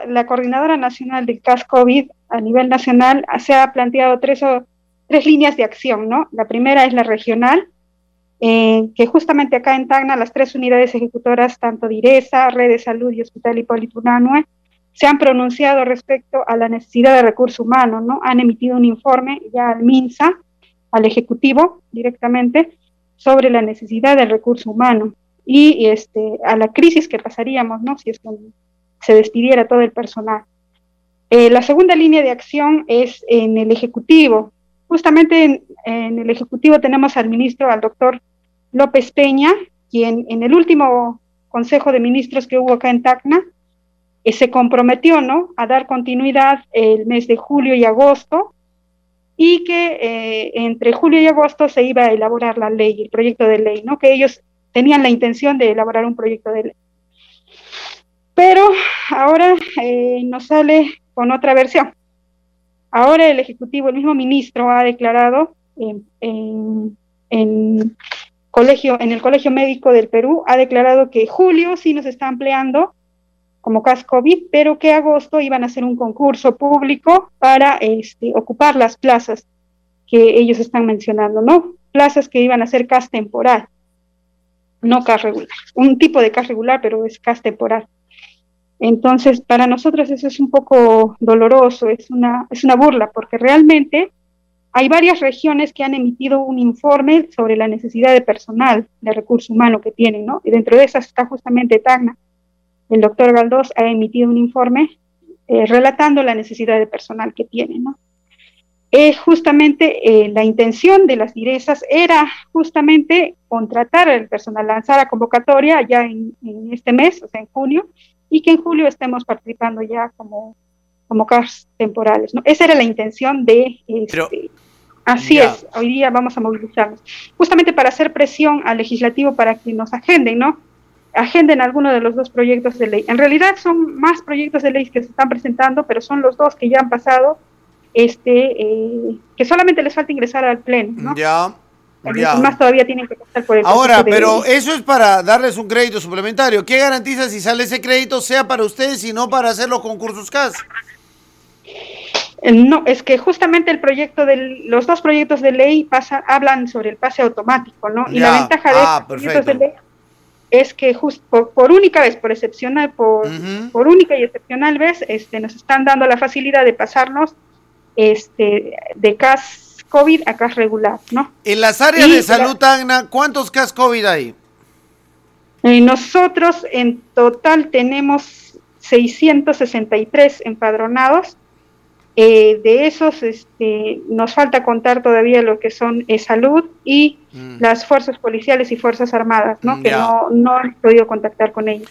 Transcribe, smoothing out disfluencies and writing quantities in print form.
la Coordinadora Nacional del CAS COVID a nivel nacional se ha planteado tres líneas de acción, ¿no? La primera es la regional, que justamente acá en Tacna las tres unidades ejecutoras, tanto DIRESA, Red de Salud y Hospital Hipólito Unanue, se han pronunciado respecto a la necesidad de recurso humano, ¿no? Han emitido un informe ya al MINSA, al Ejecutivo directamente, sobre la necesidad del recurso humano y a la crisis que pasaríamos, ¿no? Si es que se despidiera todo el personal. La segunda línea de acción es en el Ejecutivo. Justamente en el Ejecutivo tenemos al ministro, al doctor López Peña, quien en el último Consejo de Ministros que hubo acá en Tacna, se comprometió, ¿no?, a dar continuidad el mes de julio y agosto, y que entre julio y agosto se iba a elaborar la ley, el proyecto de ley, ¿no?, que ellos tenían la intención de elaborar un proyecto de ley. Pero ahora nos sale con otra versión. Ahora el Ejecutivo, el mismo ministro ha declarado en el Colegio Médico del Perú, ha declarado que julio sí nos está empleando como CAS COVID, pero que agosto iban a hacer un concurso público para ocupar las plazas que ellos están mencionando, ¿no? Plazas que iban a ser CAS temporal, no CAS regular. Un tipo de CAS regular, pero es CAS temporal. Entonces, para nosotros eso es un poco doloroso, es una burla, porque realmente hay varias regiones que han emitido un informe sobre la necesidad de personal, de recurso humano que tienen, ¿no? Y dentro de esas está justamente Tacna. El doctor Galdós ha emitido un informe relatando la necesidad de personal que tiene, ¿no? Justamente la intención de las DIRESAs era justamente contratar al personal, lanzar a convocatoria ya en este mes, o sea, en junio, y que en julio estemos participando ya como CAS temporales, ¿no? Esa era la intención de así ya. Es, hoy día vamos a movilizarnos, justamente para hacer presión al legislativo para que nos agenden, ¿no? Agenden alguno de los dos proyectos de ley. En realidad son más proyectos de ley que se están presentando, pero son los dos que ya han pasado, que solamente les falta ingresar al pleno, ¿no? Ya. Más todavía tienen que pasar por el Ahora, pero eso es para darles un crédito suplementario. ¿Qué garantiza si sale ese crédito sea para ustedes y no para hacer los concursos CAS? No, es que justamente los dos proyectos de ley hablan sobre el pase automático, ¿no? Y la ventaja de estos proyectos de ley es que por única vez, por única y excepcional vez, nos están dando la facilidad de pasarnos de CAS COVID a CAS regular, ¿no? En las áreas de salud, Tacna, ¿cuántos CAS COVID hay? Nosotros en total tenemos 663 empadronados. De esos nos falta contar todavía lo que son salud y las fuerzas policiales y fuerzas armadas, ¿no? Que no han podido contactar con ellos.